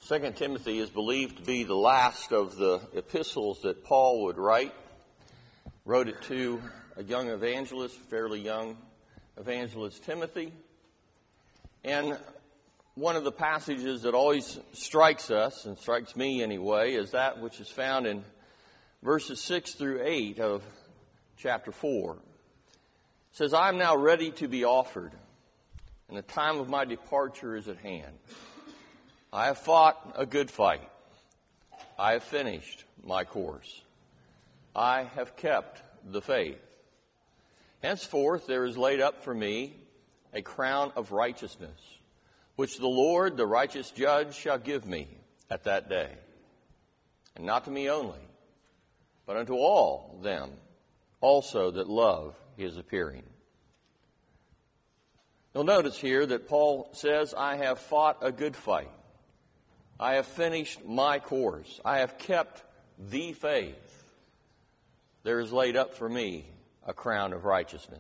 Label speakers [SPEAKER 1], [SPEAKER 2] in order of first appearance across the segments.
[SPEAKER 1] 2 Timothy is believed to be the last of the epistles that Paul would write. Wrote it to a young evangelist, fairly young evangelist Timothy. And one of the passages that always strikes us, and strikes me anyway, is that which is found in verses 6 through 8 of chapter 4. It says, I am now ready to be offered, and the time of my departure is at hand. I have fought a good fight. I have finished my course. I have kept the faith. Henceforth there is laid up for me a crown of righteousness, which the Lord, the righteous judge, shall give me at that day. And not to me only, but unto all them also that love his appearing. You'll notice here that Paul says, I have fought a good fight. I have finished my course. I have kept the faith. There is laid up for me a crown of righteousness.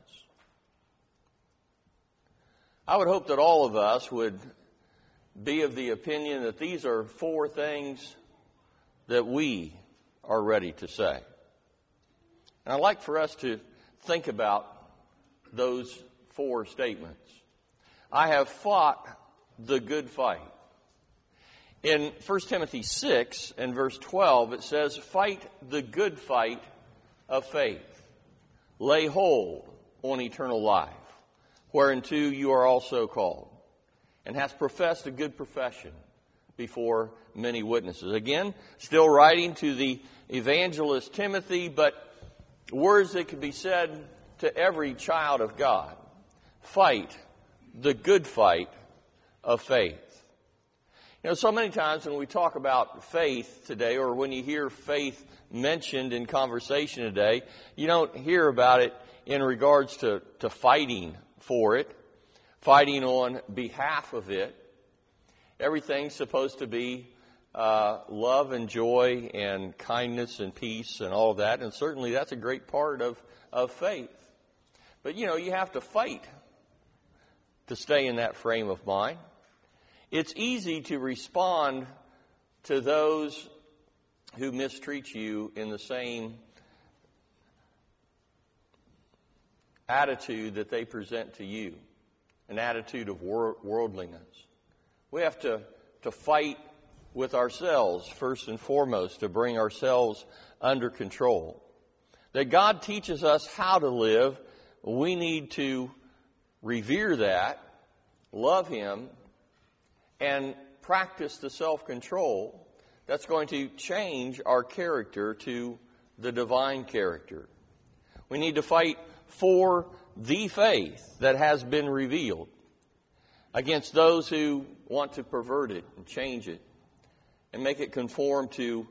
[SPEAKER 1] I would hope that all of us would be of the opinion that these are four things that we are ready to say. And I'd like for us to think about those four statements. I have fought the good fight. In 1 Timothy 6 and verse 12, it says, fight the good fight of faith. Lay hold on eternal life, whereunto you are also called, and hast professed a good profession before many witnesses. Again, still writing to the evangelist Timothy, but words that can be said to every child of God. Fight the good fight of faith. You know, so many times when we talk about faith today, or when you hear faith mentioned in conversation today, you don't hear about it in regards to fighting for it, fighting on behalf of it. Everything's supposed to be love and joy and kindness and peace and all of that, and certainly that's a great part of faith. But, you know, you have to fight to stay in that frame of mind. It's easy to respond to those who mistreat you in the same attitude that they present to you, an attitude of worldliness. We have to fight with ourselves, first and foremost, to bring ourselves under control. That God teaches us how to live, we need to revere that, love Him, and practice the self-control that's going to change our character to the divine character. We need to fight for the faith that has been revealed against those who want to pervert it and change it and make it conform to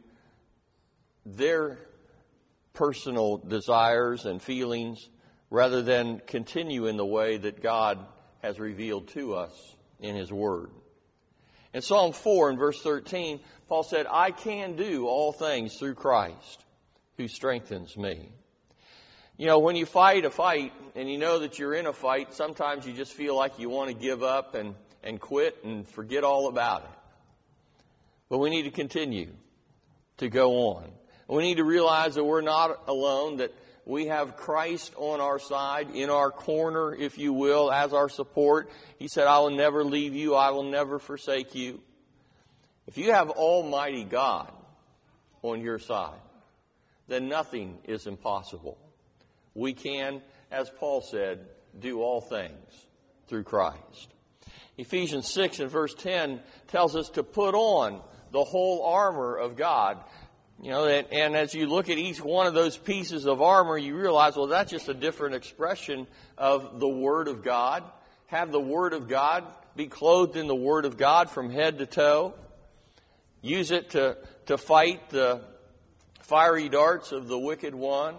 [SPEAKER 1] their personal desires and feelings rather than continue in the way that God has revealed to us in His Word. In Psalm 4 and verse 13, Paul said, I can do all things through Christ who strengthens me. You know, when you fight a fight and you know that you're in a fight, sometimes you just feel like you want to give up and quit and forget all about it. But we need to continue to go on. We need to realize that we're not alone, that we have Christ on our side, in our corner, if you will, as our support. He said, I will never leave you. I will never forsake you. If you have Almighty God on your side, then nothing is impossible. We can, as Paul said, do all things through Christ. Ephesians 6 and verse 10 tells us to put on the whole armor of God. You know, and as you look at each one of those pieces of armor, you realize, well, that's just a different expression of the Word of God. Have the Word of God, be clothed in the Word of God from head to toe. Use it to fight the fiery darts of the wicked one.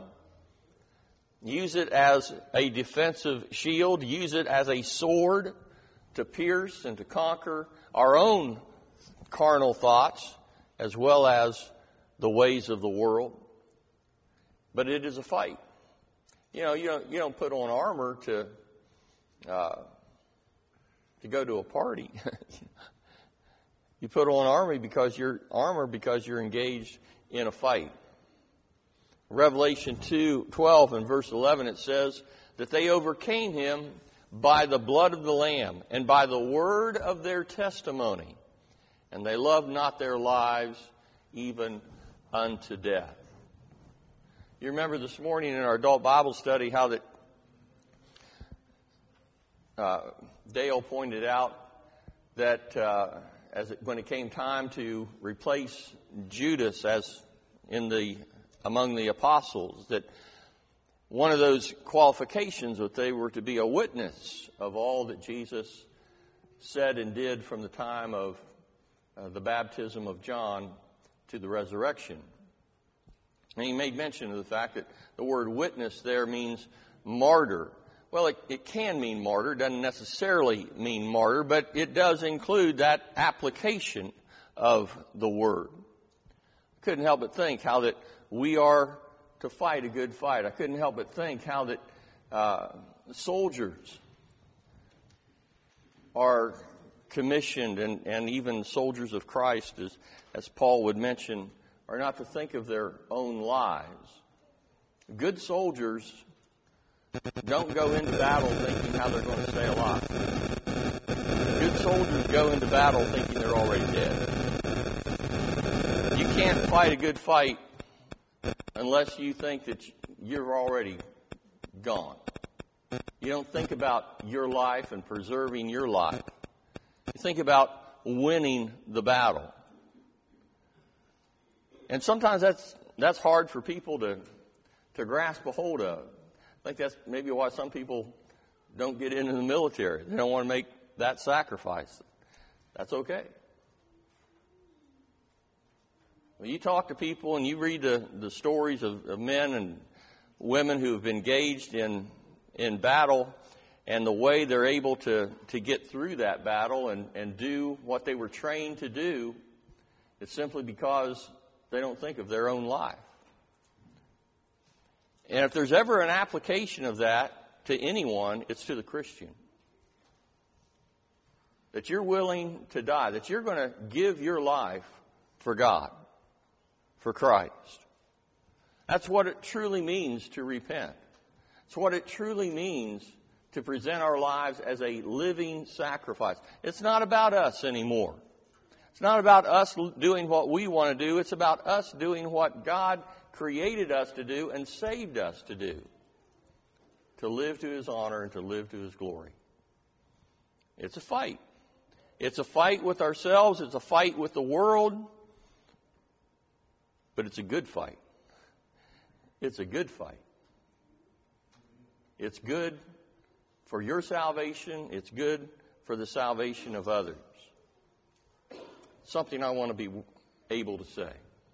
[SPEAKER 1] Use it as a defensive shield. Use it as a sword to pierce and to conquer our own carnal thoughts as well as the ways of the world. But it is a fight. You know, you don't put on armor to go to a party. You put on armor because you're engaged in a fight. Revelation 2:12 and verse 11, it says that they overcame him by the blood of the Lamb and by the word of their testimony. And they loved not their lives even unto death. You remember this morning in our adult Bible study how that Dale pointed out that when it came time to replace Judas as among the apostles, that one of those qualifications that they were to be a witness of all that Jesus said and did from the time of the baptism of John to the resurrection. And he made mention of the fact that the word witness there means martyr. Well, it can mean martyr, doesn't necessarily mean martyr, but it does include that application of the word. I couldn't help but think how that we are to fight a good fight. I couldn't help but think how that soldiers are commissioned, and even soldiers of Christ, as Paul would mention, are not to think of their own lives. Good soldiers don't go into battle thinking how they're going to stay alive. Good soldiers go into battle thinking they're already dead. You can't fight a good fight unless you think that you're already gone. You don't think about your life and preserving your life. You think about winning the battle. And sometimes that's hard for people to grasp a hold of. I think that's maybe why some people don't get into the military. They don't want to make that sacrifice. That's okay. When you talk to people and you read the stories of men and women who have engaged in battle, and the way they're able to get through that battle and do what they were trained to do, it's simply because they don't think of their own life. And if there's ever an application of that to anyone, it's to the Christian. That you're willing to die, that you're going to give your life for God, for Christ. That's what it truly means to repent. It's what it truly means to present our lives as a living sacrifice. It's not about us anymore. It's not about us doing what we want to do. It's about us doing what God created us to do and saved us to do. To live to His honor and to live to His glory. It's a fight. It's a fight with ourselves. It's a fight with the world. But it's a good fight. It's a good fight. It's good for your salvation. It's good for the salvation of others. Something I want to be able to say.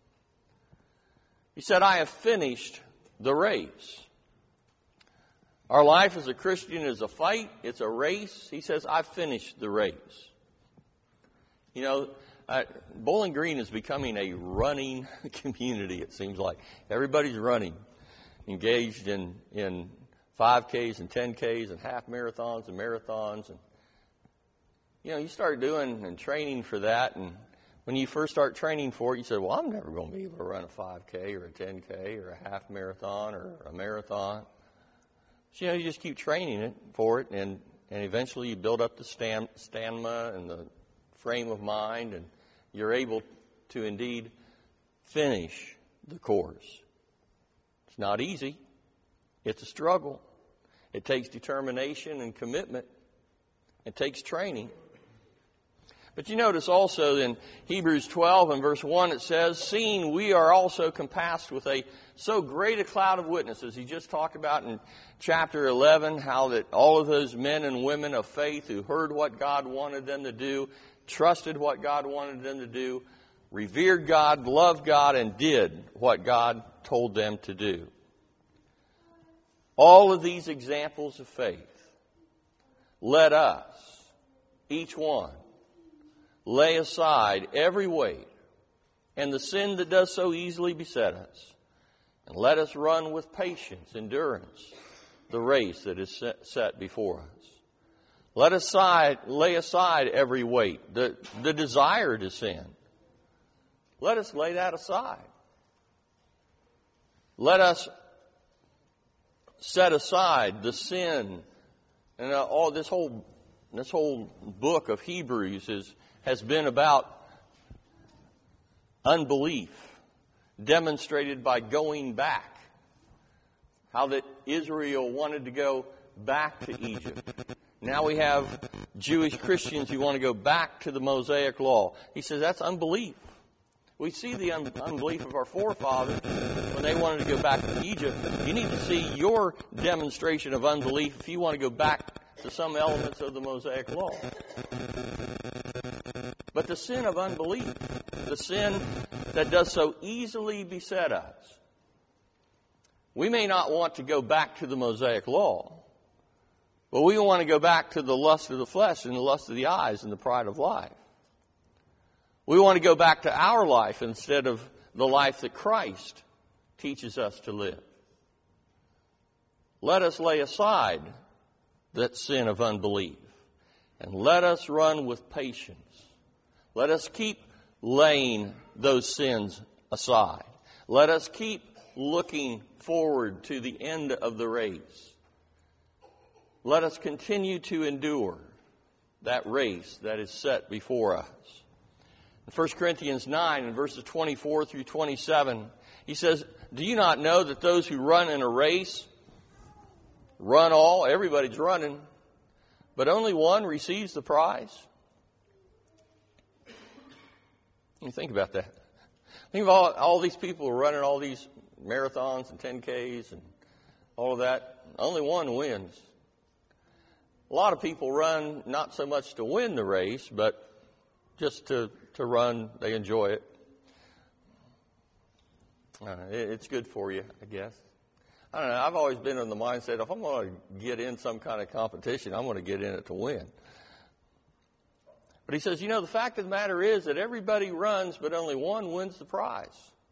[SPEAKER 1] He said, I have finished the race. Our life as a Christian is a fight. It's a race. He says, I've finished the race. You know, Bowling Green is becoming a running community, it seems like. Everybody's running, engaged in 5Ks and 10Ks and half marathons and marathons. And, you know, you start doing and training for that, and when you first start training for it, you say, well, I'm never going to be able to run a 5K or a 10K or a half marathon or a marathon. So, you know, you just keep training for it, and eventually you build up the stamina and the frame of mind, and you're able to indeed finish the course. It's not easy. It's a struggle. It takes determination and commitment. It takes training. But you notice also in Hebrews 12 and verse 1 it says, seeing we are also compassed with so great a cloud of witnesses. He just talked about in chapter 11 how that all of those men and women of faith who heard what God wanted them to do, trusted what God wanted them to do, revered God, loved God, and did what God told them to do. All of these examples of faith let us, each one, lay aside every weight and the sin that does so easily beset us, and let us run with patience, endurance, the race that is set before us. Let us lay aside every weight, the desire to sin. Let us lay that aside. Let us set aside the sin. And all this whole book of Hebrews has been about unbelief, demonstrated by going back. How that Israel wanted to go back to Egypt. Now we have Jewish Christians who want to go back to the Mosaic law. He says that's unbelief. We see the unbelief of our forefathers when they wanted to go back to Egypt. You need to see your demonstration of unbelief if you want to go back to some elements of the Mosaic law. But the sin of unbelief, the sin that does so easily beset us, we may not want to go back to the Mosaic law, but we want to go back to the lust of the flesh and the lust of the eyes and the pride of life. We want to go back to our life instead of the life that Christ teaches us to live. Let us lay aside that sin of unbelief and let us run with patience. Let us keep laying those sins aside. Let us keep looking forward to the end of the race. Let us continue to endure that race that is set before us. In 1 Corinthians 9, in verses 24 through 27, he says, do you not know that those who run in a race run all? Everybody's running, but only one receives the prize. You think about that. Think of all these people running all these marathons and 10Ks and all of that. Only one wins. A lot of people run not so much to win the race, but just to run. They enjoy it. It's good for you, I guess. I don't know. I've always been in the mindset, if I'm going to get in some kind of competition, I'm going to get in it to win. But he says, the fact of the matter is that everybody runs, but only one wins the prize.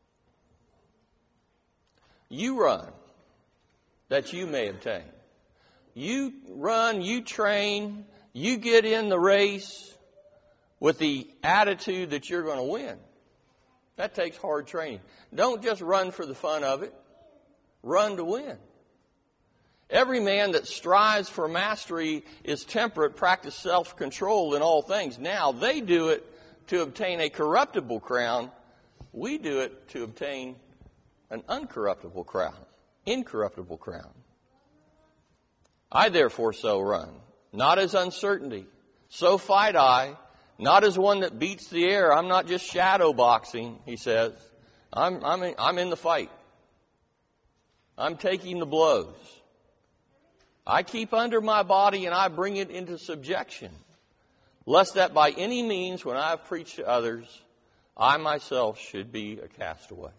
[SPEAKER 1] You run that you may obtain. You run, you train, you get in the race with the attitude that you're going to win. That takes hard training. Don't just run for the fun of it. Run to win. Every man that strives for mastery is temperate, practice self-control in all things. Now, they do it to obtain a corruptible crown. We do it to obtain an incorruptible crown. I therefore so run, not as uncertainty. So fight I, not as one that beats the air. I'm not just shadow boxing, he says. I'm in the fight. I'm taking the blows. I keep under my body and I bring it into subjection, lest that by any means, when I have preached to others, I myself should be a castaway.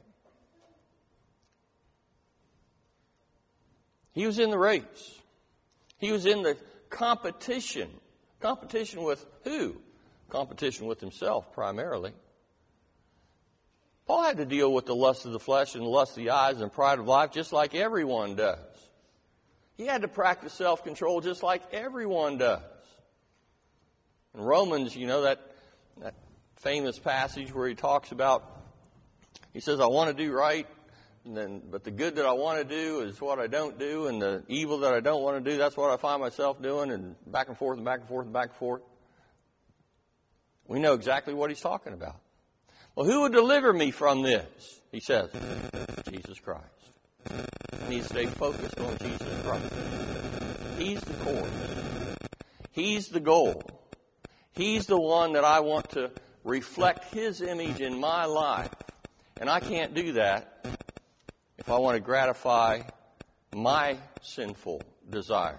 [SPEAKER 1] He was in the race. He was in the competition. Competition with who? Competition with himself, primarily. Paul had to deal with the lust of the flesh and the lust of the eyes and pride of life just like everyone does. He had to practice self-control just like everyone does. In Romans, that famous passage where he talks about, he says, I want to do right, but the good that I want to do is what I don't do, and the evil that I don't want to do, that's what I find myself doing, and back and forth and back and forth and back and forth. We know exactly what he's talking about. Well, who would deliver me from this? He says, Jesus Christ. I need to stay focused on Jesus Christ. He's the course. He's the goal. He's the one that I want to reflect His image in my life. And I can't do that if I want to gratify my sinful desires.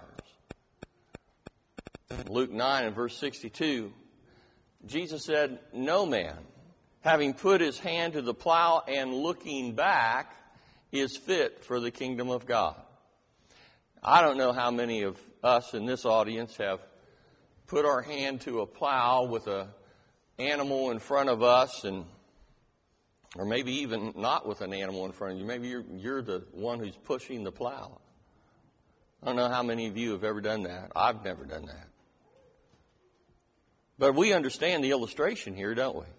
[SPEAKER 1] Luke 9 and verse 62, Jesus said, no man, having put his hand to the plow and looking back, is fit for the kingdom of God. I don't know how many of us in this audience have put our hand to a plow with an animal in front of us, or maybe even not with an animal in front of you. Maybe you're the one who's pushing the plow. I don't know how many of you have ever done that. I've never done that. But we understand the illustration here, don't we?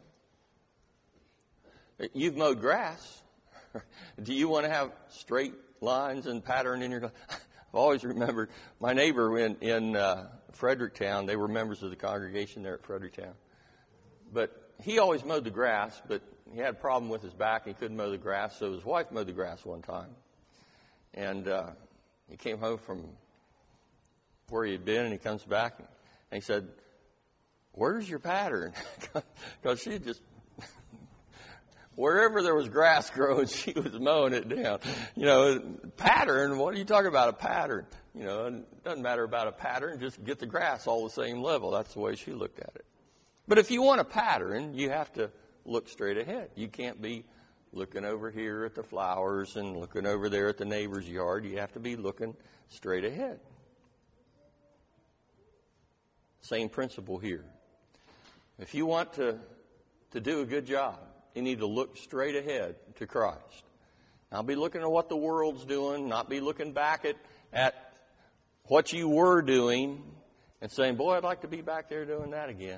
[SPEAKER 1] You've mowed grass. Do you want to have straight lines and pattern in your grass? I've always remembered my neighbor in Fredericktown. They were members of the congregation there at Fredericktown. But he always mowed the grass, but he had a problem with his back. He couldn't mow the grass, so his wife mowed the grass one time. And he came home from where he had been, and he comes back, and he said, "Where's your pattern?" Because she just, wherever there was grass growing, she was mowing it down. Pattern, what are you talking about, a pattern? It doesn't matter about a pattern, just get the grass all the same level. That's the way she looked at it. But if you want a pattern, you have to look straight ahead. You can't be looking over here at the flowers and looking over there at the neighbor's yard. You have to be looking straight ahead. Same principle here. If you want to do a good job, you need to look straight ahead to Christ. Not be looking at what the world's doing, not be looking back at what you were doing and saying, "Boy, I'd like to be back there doing that again."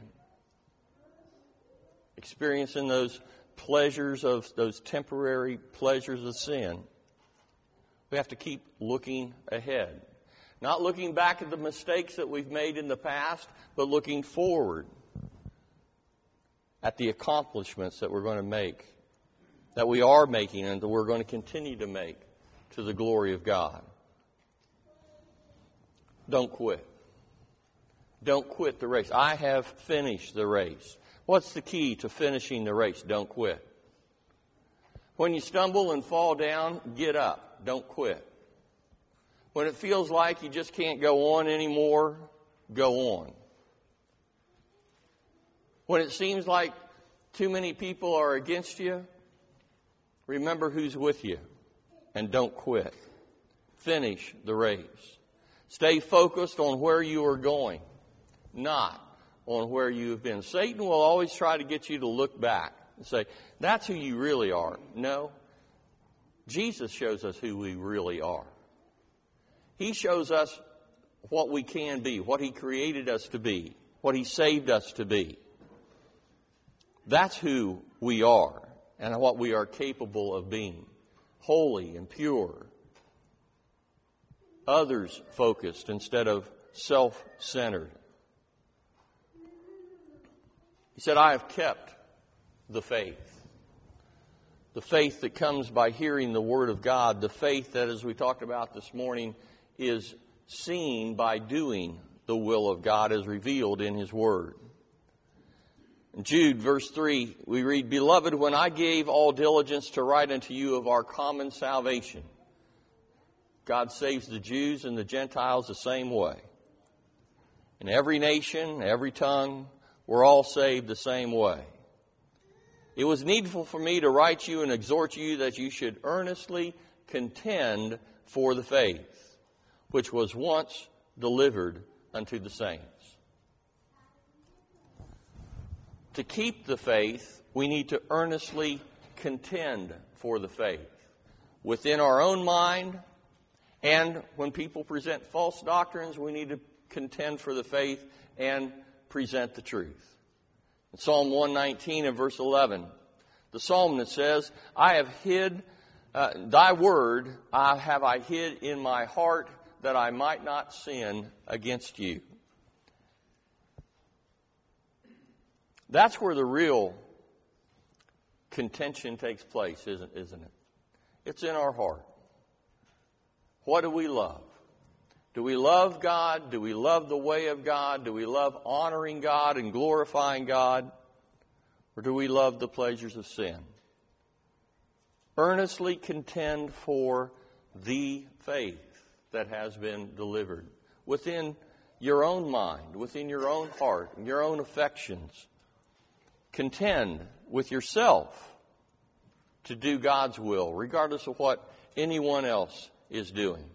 [SPEAKER 1] Experiencing those pleasures of those temporary pleasures of sin. We have to keep looking ahead. Not looking back at the mistakes that we've made in the past, but looking forward at the accomplishments that we're going to make, that we are making and that we're going to continue to make to the glory of God. Don't quit. Don't quit the race. I have finished the race. What's the key to finishing the race? Don't quit. When you stumble and fall down, get up. Don't quit. When it feels like you just can't go on anymore, go on. When it seems like too many people are against you, remember who's with you and don't quit. Finish the race. Stay focused on where you are going, not on where you have been. Satan will always try to get you to look back and say, "That's who you really are." No. Jesus shows us who we really are. He shows us what we can be, what He created us to be, what He saved us to be. That's who we are and what we are capable of being. Holy and pure. Others focused instead of self-centered. He said, "I have kept the faith." The faith that comes by hearing the Word of God. The faith that, as we talked about this morning, is seen by doing the will of God as revealed in His Word. In Jude, verse 3, we read, "Beloved, when I gave all diligence to write unto you of our common salvation." God saves the Jews and the Gentiles the same way. In every nation, every tongue, we're all saved the same way. "It was needful for me to write you and exhort you that you should earnestly contend for the faith, which was once delivered unto the saints." To keep the faith, we need to earnestly contend for the faith within our own mind, and when people present false doctrines, we need to contend for the faith and present the truth. In Psalm 119 and verse 11, the psalm that says, "I have hid thy word, have I hid in my heart, that I might not sin against you." That's where the real contention takes place, isn't it? It's in our heart. What do we love? Do we love God? Do we love the way of God? Do we love honoring God and glorifying God? Or do we love the pleasures of sin? Earnestly contend for the faith that has been delivered within your own mind, within your own heart, and your own affections. Contend with yourself to do God's will, regardless of what anyone else is doing.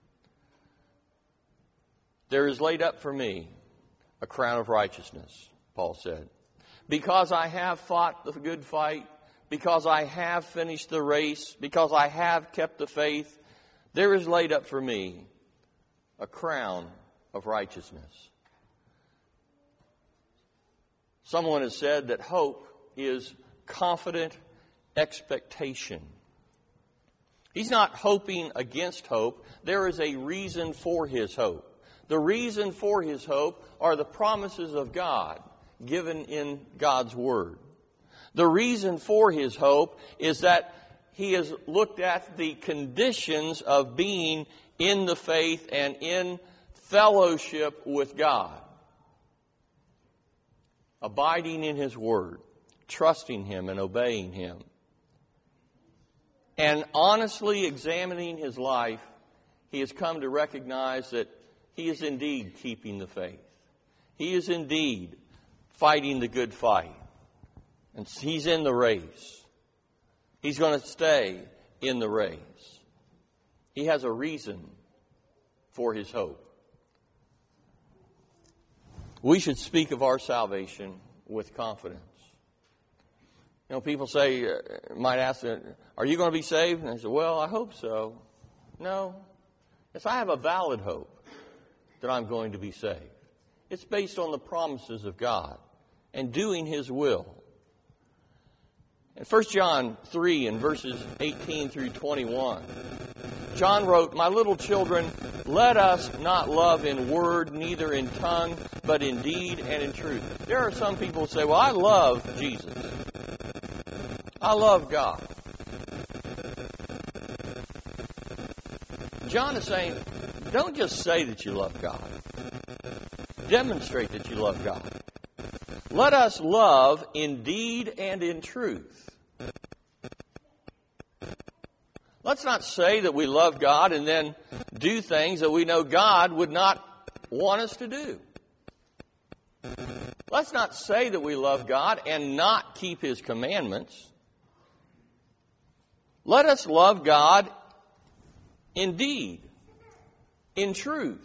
[SPEAKER 1] "There is laid up for me a crown of righteousness," Paul said. "Because I have fought the good fight, because I have finished the race, because I have kept the faith, there is laid up for me a crown of righteousness." Someone has said that hope is confident expectation. He's not hoping against hope. There is a reason for his hope. The reason for his hope are the promises of God given in God's Word. The reason for his hope is that he has looked at the conditions of being in the faith and in fellowship with God. Abiding in His Word, trusting Him and obeying Him. And honestly examining his life, he has come to recognize that he is indeed keeping the faith. He is indeed fighting the good fight. And he's in the race. He's going to stay in the race. He has a reason for his hope. We should speak of our salvation with confidence. You know, people say, might ask, are you going to be saved? And I say, well, I hope so. No. Yes, I have a valid hope that I'm going to be saved. It's based on the promises of God and doing His will. In 1 John 3 and verses 18 through 21, John wrote, "My little children, let us not love in word, neither in tongue, but in deed and in truth." There are some people who say, well, I love Jesus. I love God. John is saying, don't just say that you love God. Demonstrate that you love God. Let us love in deed and in truth. Let's not say that we love God and then do things that we know God would not want us to do. Let's not say that we love God and not keep His commandments. Let us love God in deed, in truth.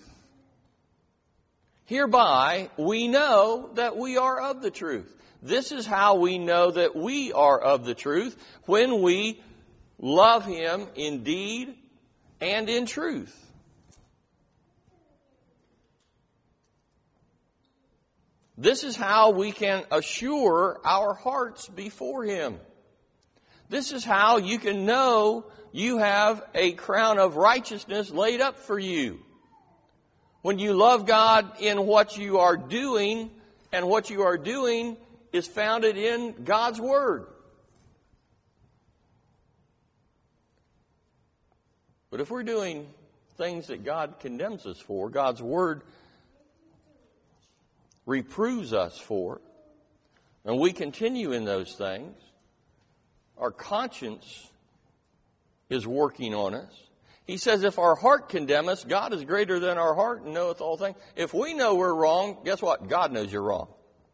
[SPEAKER 1] Hereby we know that we are of the truth. This is how we know that we are of the truth, when we love Him in deed and in truth. This is how we can assure our hearts before Him. This is how you can know you have a crown of righteousness laid up for you. When you love God in what you are doing, and what you are doing is founded in God's Word. But if we're doing things that God condemns us for, God's Word reproves us for, and we continue in those things, our conscience is working on us. He says if our heart condemn us, God is greater than our heart and knoweth all things. If we know we're wrong, guess what? God knows you're wrong.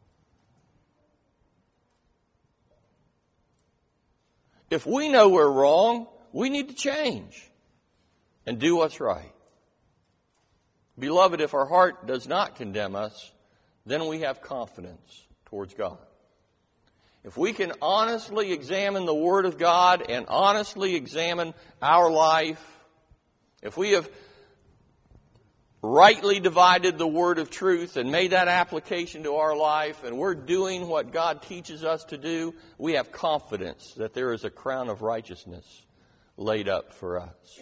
[SPEAKER 1] If we know we're wrong, we need to change and do what's right. Beloved, if our heart does not condemn us, then we have confidence towards God. If we can honestly examine the Word of God and honestly examine our life, if we have rightly divided the Word of truth and made that application to our life, and we're doing what God teaches us to do, we have confidence that there is a crown of righteousness laid up for us.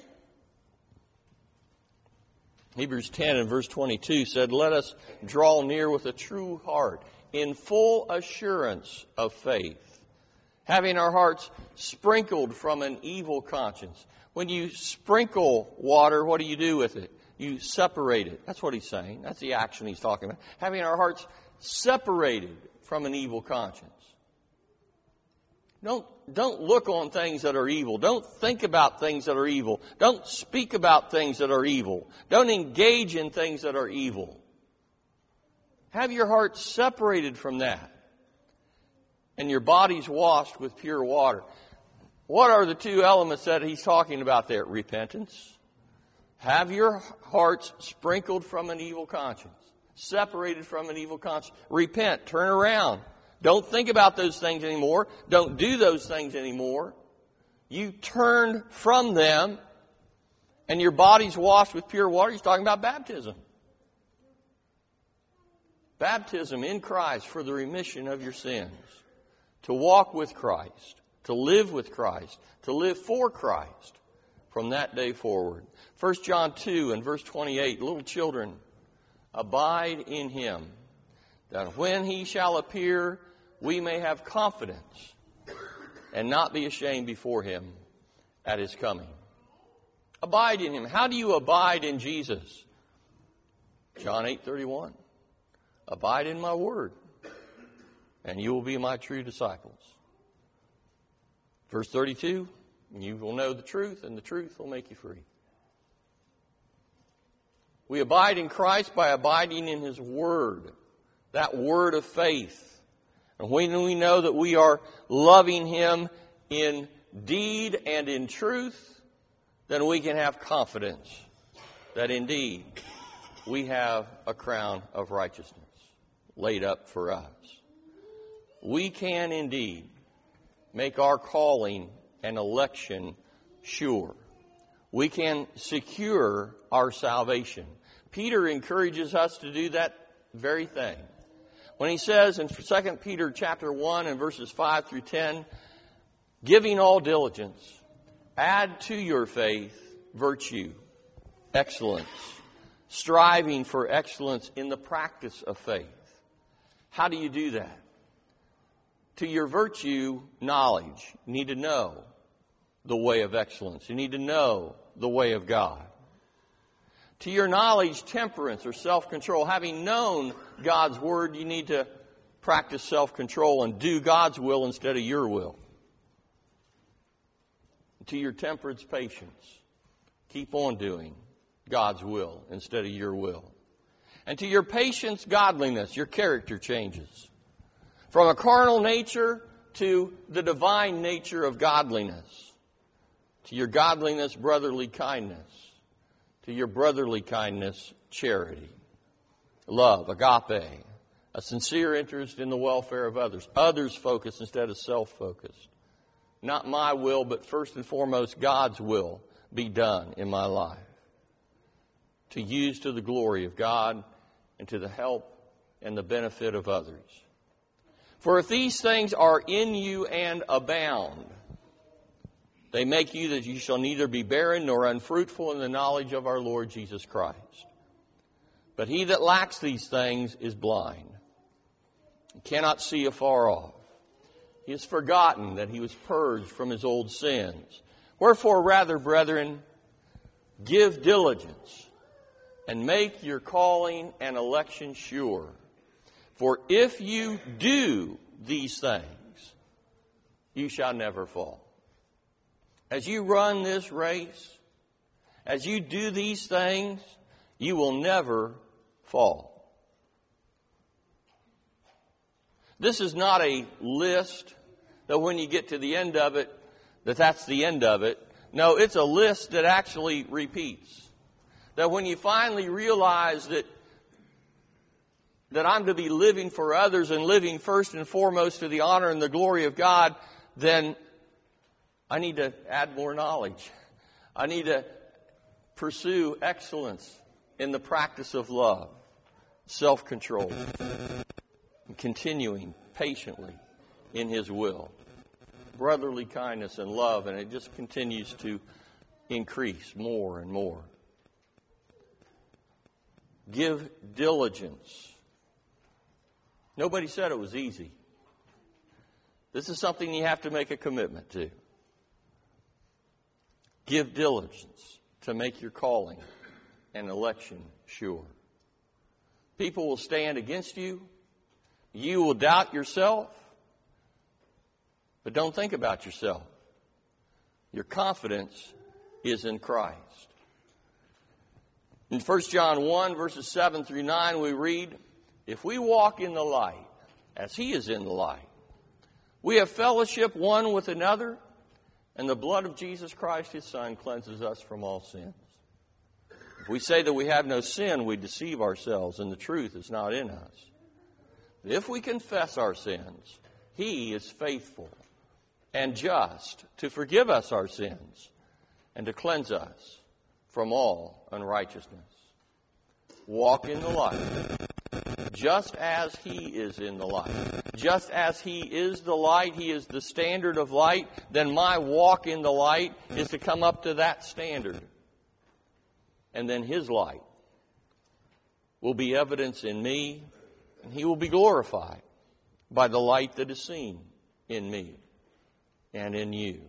[SPEAKER 1] Hebrews 10 and verse 22 said, "Let us draw near with a true heart, in full assurance of faith, having our hearts sprinkled from an evil conscience." When you sprinkle water, what do you do with it? You separate it. That's what he's saying. That's the action he's talking about. Having our hearts separated from an evil conscience. Don't look on things that are evil. Don't think about things that are evil. Don't speak about things that are evil. Don't engage in things that are evil. Have your heart separated from that. And your body's washed with pure water. What are the two elements that he's talking about there? Repentance. Have your hearts sprinkled from an evil conscience. Separated from an evil conscience. Repent. Turn around. Don't think about those things anymore. Don't do those things anymore. You turn from them, and your body's washed with pure water. He's talking about baptism. Baptism in Christ for the remission of your sins. To walk with Christ. To live with Christ. To live for Christ from that day forward. 1 John 2 and verse 28, little children, abide in Him, that when He shall appear, we may have confidence and not be ashamed before Him at His coming. Abide in Him. How do you abide in Jesus? John 8:31. Abide in my word, and you will be my true disciples. Verse 32, you will know the truth, and the truth will make you free. We abide in Christ by abiding in His word, that word of faith. And when we know that we are loving Him in deed and in truth, then we can have confidence that indeed we have a crown of righteousness laid up for us. We can indeed make our calling and election sure. We can secure our salvation. Peter encourages us to do that very thing. When he says in 2 Peter chapter 1 and verses 5 through 10, giving all diligence, add to your faith virtue, excellence, striving for excellence in the practice of faith. How do you do that? To your virtue, knowledge. You need to know the way of excellence. You need to know the way of God. To your knowledge, temperance or self-control. Having known God's word, you need to practice self-control and do God's will instead of your will. To your temperance, patience. Keep on doing God's will instead of your will. And to your patience, godliness. Your character changes. From a carnal nature to the divine nature of godliness. To your godliness, brotherly kindness. To your brotherly kindness, charity. Love, agape. A sincere interest in the welfare of others. Others focused instead of self-focused. Not my will, but first and foremost, God's will be done in my life. To use to the glory of God and to the help and the benefit of others. For if these things are in you and abound, they make you that you shall neither be barren nor unfruitful in the knowledge of our Lord Jesus Christ. But he that lacks these things is blind, and cannot see afar off. He has forgotten that he was purged from his old sins. Wherefore, rather, brethren, give diligence and make your calling and election sure. For if you do these things, you shall never fall. As you run this race, as you do these things, you will never fall. This is not a list that when you get to the end of it, that's the end of it. No, it's a list that actually repeats. That when you finally realize that I'm to be living for others and living first and foremost to the honor and the glory of God, then I need to add more knowledge. I need to pursue excellence in the practice of love, self-control, and continuing patiently in His will. Brotherly kindness and love, and it just continues to increase more and more. Give diligence. Nobody said it was easy. This is something you have to make a commitment to. Give diligence to make your calling and election sure. People will stand against you. You will doubt yourself. But don't think about yourself. Your confidence is in Christ. In 1 John 1, verses 7 through 9, we read, if we walk in the light, as He is in the light, we have fellowship one with another, and the blood of Jesus Christ, His Son, cleanses us from all sins. If we say that we have no sin, we deceive ourselves, and the truth is not in us. But if we confess our sins, He is faithful and just to forgive us our sins and to cleanse us from all unrighteousness. Walk in the light, just as He is in the light. Just as He is the light, He is the standard of light, then my walk in the light is to come up to that standard. And then His light will be evidence in me, and He will be glorified by the light that is seen in me and in you.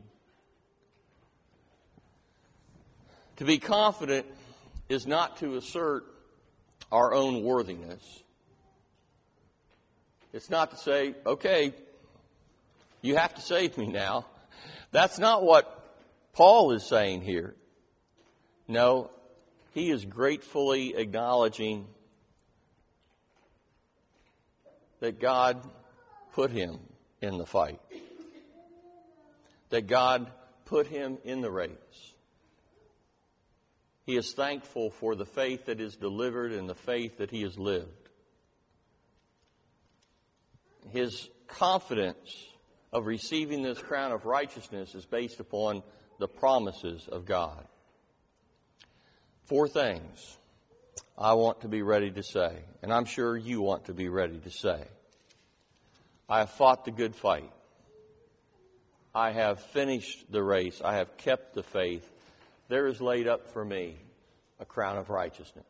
[SPEAKER 1] To be confident is not to assert our own worthiness. It's not to say, okay, you have to save me now. That's not what Paul is saying here. No, he is gratefully acknowledging that God put him in the fight, that God put him in the race. He is thankful for the faith that is delivered and the faith that he has lived. His confidence of receiving this crown of righteousness is based upon the promises of God. 4 things I want to be ready to say, and I'm sure you want to be ready to say. I have fought the good fight. I have finished the race. I have kept the faith. There is laid up for me a crown of righteousness.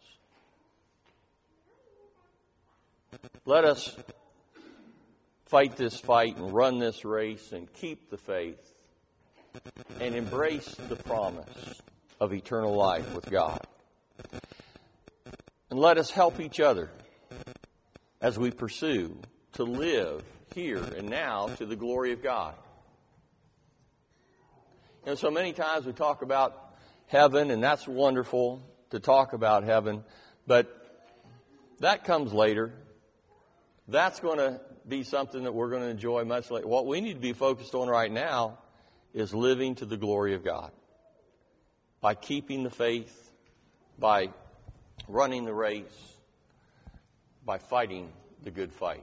[SPEAKER 1] Let us fight this fight and run this race and keep the faith and embrace the promise of eternal life with God. And let us help each other as we pursue to live here and now to the glory of God. You know, so many times we talk about heaven, and that's wonderful to talk about heaven, but that comes later. That's going to be something that we're going to enjoy much later. What we need to be focused on right now is living to the glory of God by keeping the faith, by running the race, by fighting the good fight.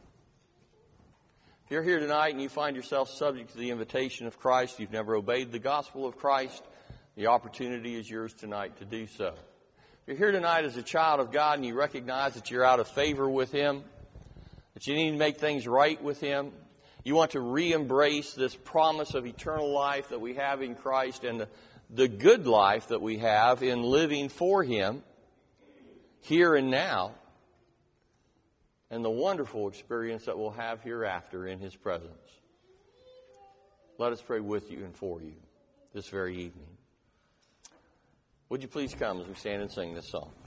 [SPEAKER 1] If you're here tonight and you find yourself subject to the invitation of Christ, you've never obeyed the gospel of Christ, the opportunity is yours tonight to do so. If you're here tonight as a child of God and you recognize that you're out of favor with Him, that you need to make things right with Him, you want to re-embrace this promise of eternal life that we have in Christ and the good life that we have in living for Him here and now, and the wonderful experience that we'll have hereafter in His presence. Let us pray with you and for you this very evening. Would you please come as we stand and sing this song?